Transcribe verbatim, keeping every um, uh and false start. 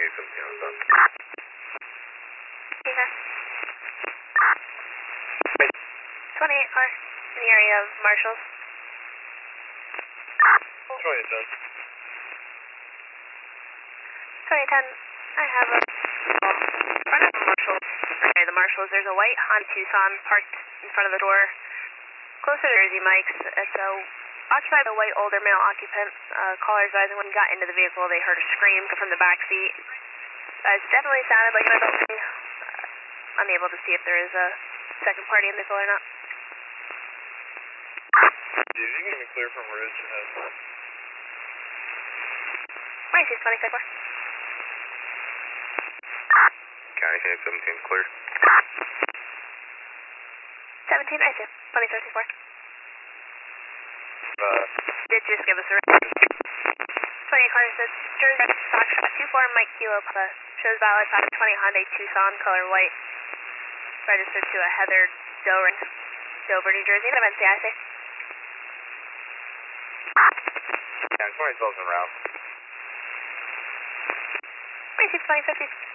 twenty-eight seventeen on stop. Okay. twenty-eight car in the area of Marshalls. twenty-eight ten. twenty-eight ten, I have a in front of Marshalls. Okay, the Marshalls, there's a white Honda Tucson parked in front of the door, closer to Jersey Mike's. It's a occupied by a white older male occupant. Uh, caller advising when he got into the vehicle, they heard a scream from the back seat. Uh, it definitely sounded like an adult thing. Uh, unable to see if there is a second party in the vehicle or not. Did you get me clear from Ridge ahead? twenty-six twenty-six four. County ten seventeen clear. seventeen, I see. twenty thirty-four. Uh, Did just give us a ring. twenty car says Jersey Foxtrot two four Mike Kilo Papa. Shows valid five twenty Hyundai Tucson, color white. Registered to a Heather Dover, Dover, New Jersey. Event C I C. yeah, twenty twelve's in route. twenty-six twenty fifty.